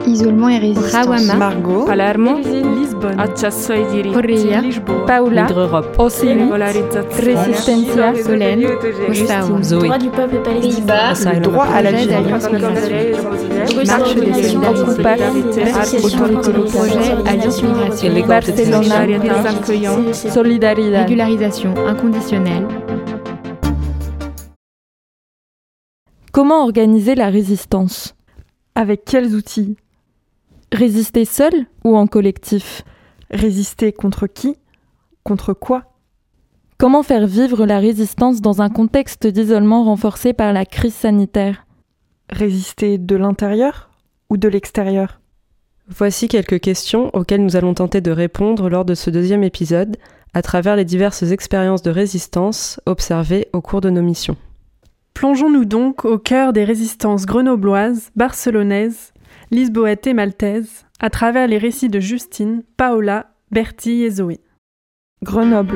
Isolement et résistance. Rawama, Margot, Palermo, Lisbonne, accesso ai diritti, Correia, Lisboa, Paola, Europe, Océlie, regolarizzazione, Resistencia, Solène, Gustavo. Zoé, Droit du peuple palestinien. le droit à la Projet vie. d'Alliance Migration. Marche des Organisation solidarités, autorité de projet, Alliance Migration. Barcelona, Solidaridad. Régularisation inconditionnelle. Comment organiser la résistance ? Avec quels outils ? Résister seul ou en collectif ? Résister contre qui ? Contre quoi ? Comment faire vivre la résistance dans un contexte d'isolement renforcé par la crise sanitaire ? Résister de l'intérieur ou de l'extérieur ? Voici quelques questions auxquelles nous allons tenter de répondre lors de ce deuxième épisode à travers les diverses expériences de résistance observées au cours de nos missions. Plongeons-nous donc au cœur des résistances grenobloises, barcelonaises, lisboètes et maltaises, à travers les récits de Justine, Paola, Bertie et Zoé. Grenoble.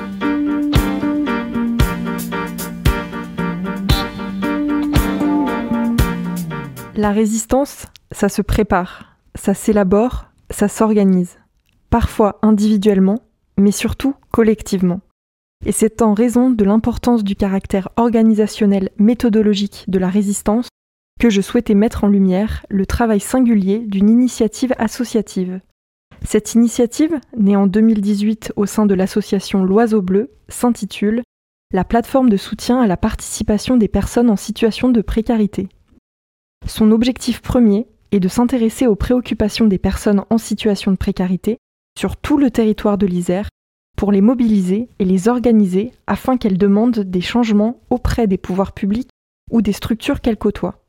La résistance, ça se prépare, ça s'élabore, ça s'organise. Parfois individuellement, mais surtout collectivement. Et c'est en raison de l'importance du caractère organisationnel méthodologique de la résistance que je souhaitais mettre en lumière le travail singulier d'une initiative associative. Cette initiative, née en 2018 au sein de l'association L'Oiseau Bleu, s'intitule « La plateforme de soutien à la participation des personnes en situation de précarité ». Son objectif premier est de s'intéresser aux préoccupations des personnes en situation de précarité sur tout le territoire de l'Isère pour les mobiliser et les organiser afin qu'elles demandent des changements auprès des pouvoirs publics ou des structures qu'elles côtoient.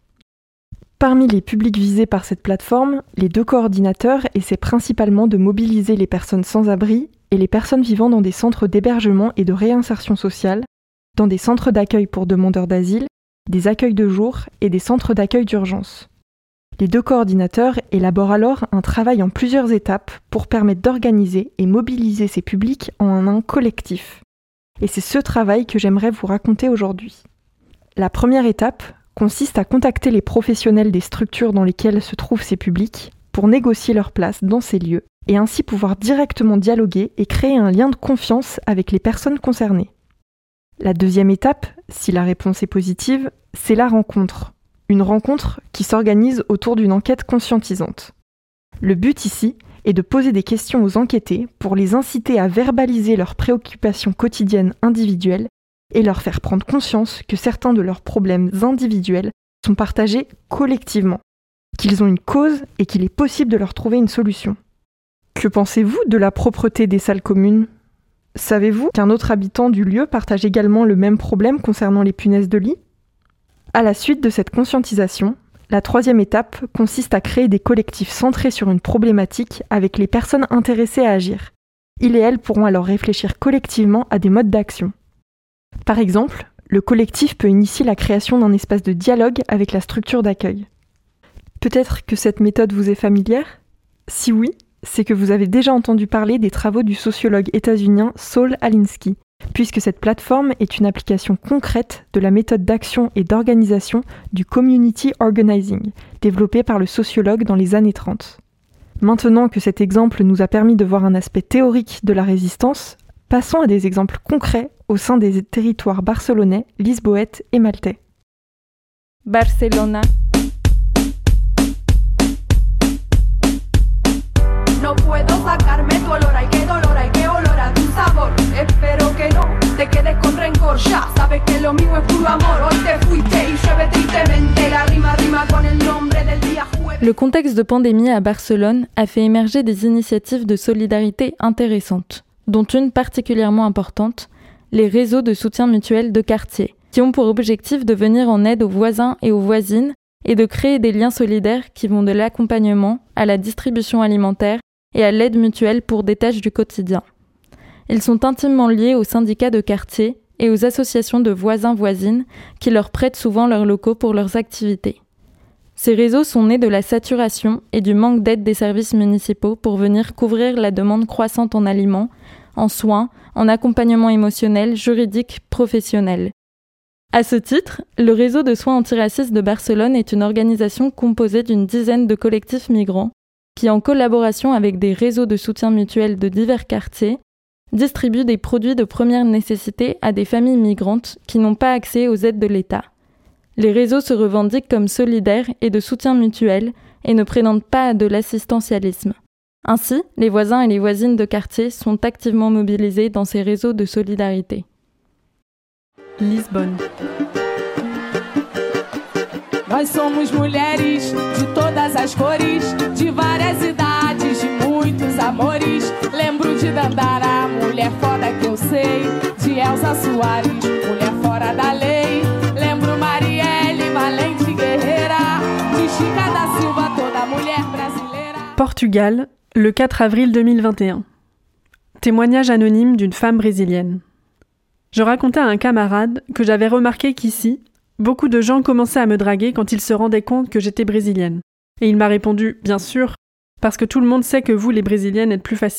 Parmi les publics visés par cette plateforme, les 2 coordinateurs essaient principalement de mobiliser les personnes sans abri et les personnes vivant dans des centres d'hébergement et de réinsertion sociale, dans des centres d'accueil pour demandeurs d'asile, des accueils de jour et des centres d'accueil d'urgence. Les 2 coordinateurs élaborent alors un travail en plusieurs étapes pour permettre d'organiser et mobiliser ces publics en un collectif. Et c'est ce travail que j'aimerais vous raconter aujourd'hui. La première étape consiste à contacter les professionnels des structures dans lesquelles se trouvent ces publics pour négocier leur place dans ces lieux et ainsi pouvoir directement dialoguer et créer un lien de confiance avec les personnes concernées. La deuxième étape, si la réponse est positive, c'est la rencontre. Une rencontre qui s'organise autour d'une enquête conscientisante. Le but ici est de poser des questions aux enquêtés pour les inciter à verbaliser leurs préoccupations quotidiennes individuelles et leur faire prendre conscience que certains de leurs problèmes individuels sont partagés collectivement, qu'ils ont une cause et qu'il est possible de leur trouver une solution. Que pensez-vous de la propreté des salles communes ? Savez-vous qu'un autre habitant du lieu partage également le même problème concernant les punaises de lit ? À la suite de cette conscientisation, la troisième étape consiste à créer des collectifs centrés sur une problématique avec les personnes intéressées à agir. Ils et elles pourront alors réfléchir collectivement à des modes d'action. Par exemple, le collectif peut initier la création d'un espace de dialogue avec la structure d'accueil. Peut-être que cette méthode vous est familière ? Si oui, c'est que vous avez déjà entendu parler des travaux du sociologue états-unien Saul Alinsky, puisque cette plateforme est une application concrète de la méthode d'action et d'organisation du community organizing, développée par le sociologue dans les années 30. Maintenant que cet exemple nous a permis de voir un aspect théorique de la résistance, passons à des exemples concrets au sein des territoires barcelonais, lisboètes et maltais. Barcelona. No puedo sacarme tu olor, ay qué dolor, ay qué olor a tu sabor. Espero que no te quedes con rencor, ya sabes que lo mío es puro amor. Hoy te fuiste y llueve tristemente, la rima con el nombre del día jueves. Le contexte de pandémie à Barcelone a fait émerger des initiatives de solidarité intéressantes, dont une particulièrement importante, les réseaux de soutien mutuel de quartier, qui ont pour objectif de venir en aide aux voisins et aux voisines et de créer des liens solidaires qui vont de l'accompagnement à la distribution alimentaire et à l'aide mutuelle pour des tâches du quotidien. Ils sont intimement liés aux syndicats de quartier et aux associations de voisins-voisines qui leur prêtent souvent leurs locaux pour leurs activités. Ces réseaux sont nés de la saturation et du manque d'aide des services municipaux pour venir couvrir la demande croissante en aliments, en soins, en accompagnement émotionnel, juridique, professionnel. À ce titre, le réseau de soins antiracistes de Barcelone est une organisation composée d'une dizaine de collectifs migrants qui, en collaboration avec des réseaux de soutien mutuel de divers quartiers, distribuent des produits de première nécessité à des familles migrantes qui n'ont pas accès aux aides de l'État. Les réseaux se revendiquent comme solidaires et de soutien mutuel et ne prétendent pas à de l'assistantialisme. Ainsi, les voisins et les voisines de quartier sont activement mobilisés dans ces réseaux de solidarité. Lisbonne. Nós somos mulheres de todas as cores, de várias idades, de muitos amores. Lembro de Dandara, mulher foda que eu sei, de Elza Soares, mulher fora da lei. Lembro Marielle, valente guerreira, de Chica da Silva, toda mulher brasileira. Portugal, le 4 avril 2021. Témoignage anonyme d'une femme brésilienne. Je racontais à un camarade que j'avais remarqué qu'ici, beaucoup de gens commençaient à me draguer quand ils se rendaient compte que j'étais brésilienne. Et il m'a répondu « Bien sûr, parce que tout le monde sait que vous, les brésiliennes, êtes plus faciles. »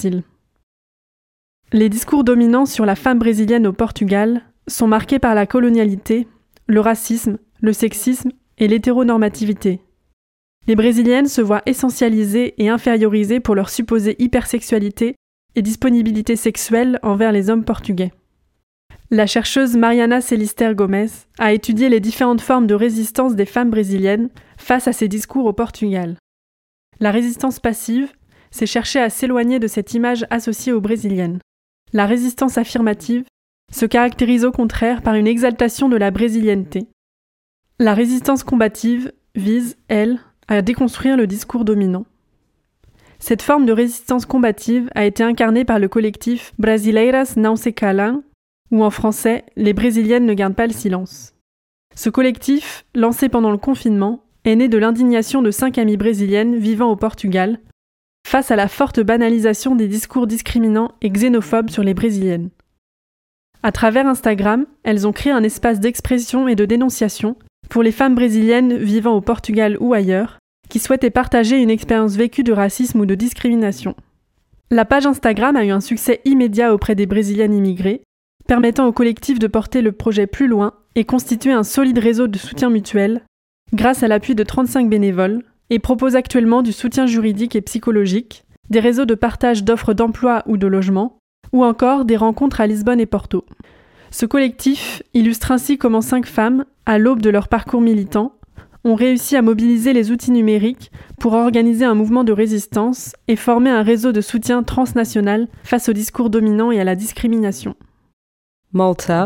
Les discours dominants sur la femme brésilienne au Portugal sont marqués par la colonialité, le racisme, le sexisme et l'hétéronormativité. Les brésiliennes se voient essentialisées et infériorisées pour leur supposée hypersexualité et disponibilité sexuelle envers les hommes portugais. La chercheuse Mariana Celister Gomes a étudié les différentes formes de résistance des femmes brésiliennes face à ces discours au Portugal. La résistance passive, c'est chercher à s'éloigner de cette image associée aux brésiliennes. La résistance affirmative se caractérise au contraire par une exaltation de la brésilienneté. La résistance combative vise, elle, à déconstruire le discours dominant. Cette forme de résistance combative a été incarnée par le collectif Brasileiras Não Se Calam, ou en français, les Brésiliennes ne gardent pas le silence. Ce collectif, lancé pendant le confinement, est né de l'indignation de 5 amies brésiliennes vivant au Portugal, face à la forte banalisation des discours discriminants et xénophobes sur les Brésiliennes. À travers Instagram, elles ont créé un espace d'expression et de dénonciation pour les femmes brésiliennes vivant au Portugal ou ailleurs, qui souhaitaient partager une expérience vécue de racisme ou de discrimination. La page Instagram a eu un succès immédiat auprès des Brésiliennes immigrées, permettant au collectif de porter le projet plus loin et constituer un solide réseau de soutien mutuel, grâce à l'appui de 35 bénévoles, et propose actuellement du soutien juridique et psychologique, des réseaux de partage d'offres d'emploi ou de logement, ou encore des rencontres à Lisbonne et Porto. Ce collectif illustre ainsi comment 5 femmes, à l'aube de leur parcours militant, ont réussi à mobiliser les outils numériques pour organiser un mouvement de résistance et former un réseau de soutien transnational face au discours dominant et à la discrimination. Malta.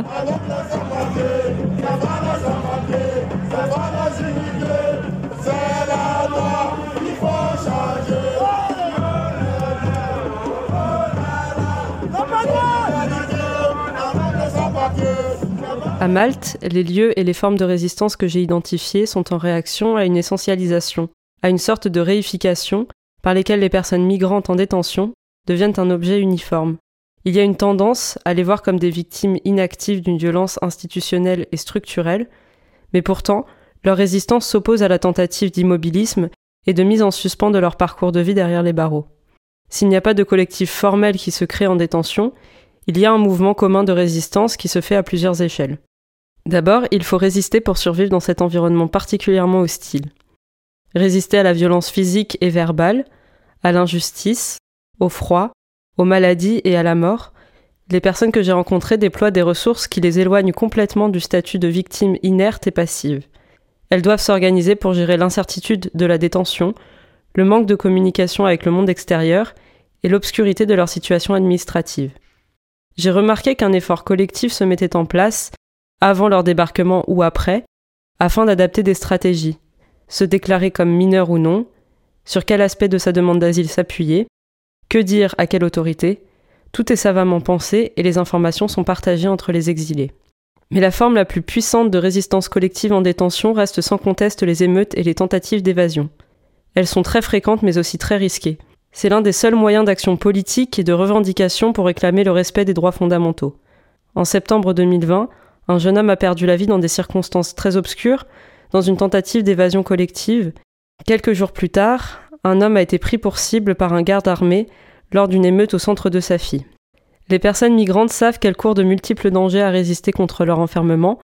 À Malte, les lieux et les formes de résistance que j'ai identifiées sont en réaction à une essentialisation, à une sorte de réification par lesquelles les personnes migrantes en détention deviennent un objet uniforme. Il y a une tendance à les voir comme des victimes inactives d'une violence institutionnelle et structurelle, mais pourtant, leur résistance s'oppose à la tentative d'immobilisme et de mise en suspens de leur parcours de vie derrière les barreaux. S'il n'y a pas de collectif formel qui se crée en détention, il y a un mouvement commun de résistance qui se fait à plusieurs échelles. D'abord, il faut résister pour survivre dans cet environnement particulièrement hostile. Résister à la violence physique et verbale, à l'injustice, au froid, aux maladies et à la mort. Les personnes que j'ai rencontrées déploient des ressources qui les éloignent complètement du statut de victime inerte et passive. Elles doivent s'organiser pour gérer l'incertitude de la détention, le manque de communication avec le monde extérieur et l'obscurité de leur situation administrative. J'ai remarqué qu'un effort collectif se mettait en place, avant leur débarquement ou après, afin d'adapter des stratégies, se déclarer comme mineur ou non, sur quel aspect de sa demande d'asile s'appuyer, que dire à quelle autorité, tout est savamment pensé et les informations sont partagées entre les exilés. Mais la forme la plus puissante de résistance collective en détention reste sans conteste les émeutes et les tentatives d'évasion. Elles sont très fréquentes mais aussi très risquées. C'est l'un des seuls moyens d'action politique et de revendication pour réclamer le respect des droits fondamentaux. En septembre 2020, un jeune homme a perdu la vie dans des circonstances très obscures, dans une tentative d'évasion collective. Quelques jours plus tard, un homme a été pris pour cible par un garde armé lors d'une émeute au centre de Safi. Les personnes migrantes savent qu'elles courent de multiples dangers à résister contre leur enfermement,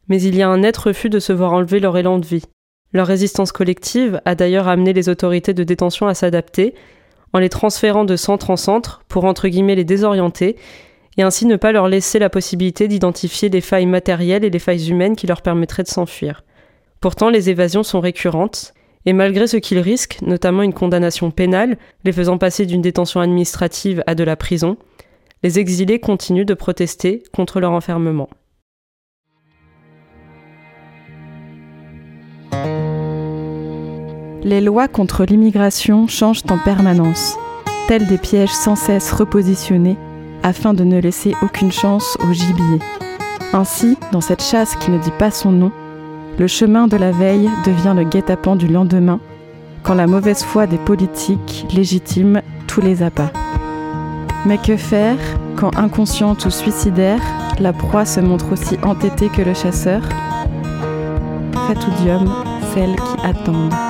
Mais il y a un net refus de se voir enlever leur élan de vie. Leur résistance collective a d'ailleurs amené les autorités de détention à s'adapter, en les transférant de centre en centre pour entre guillemets les désorienter, et ainsi ne pas leur laisser la possibilité d'identifier les failles matérielles et les failles humaines qui leur permettraient de s'enfuir. Pourtant, les évasions sont récurrentes, et malgré ce qu'ils risquent, notamment une condamnation pénale, les faisant passer d'une détention administrative à de la prison, les exilés continuent de protester contre leur enfermement. Les lois contre l'immigration changent en permanence, tels des pièges sans cesse repositionnés afin de ne laisser aucune chance au gibier. Ainsi, dans cette chasse qui ne dit pas son nom, le chemin de la veille devient le guet-apens du lendemain, quand la mauvaise foi des politiques légitime tous les appâts. Mais que faire quand, inconsciente ou suicidaire, la proie se montre aussi entêtée que le chasseur ? Fatudium, celles qui attendent.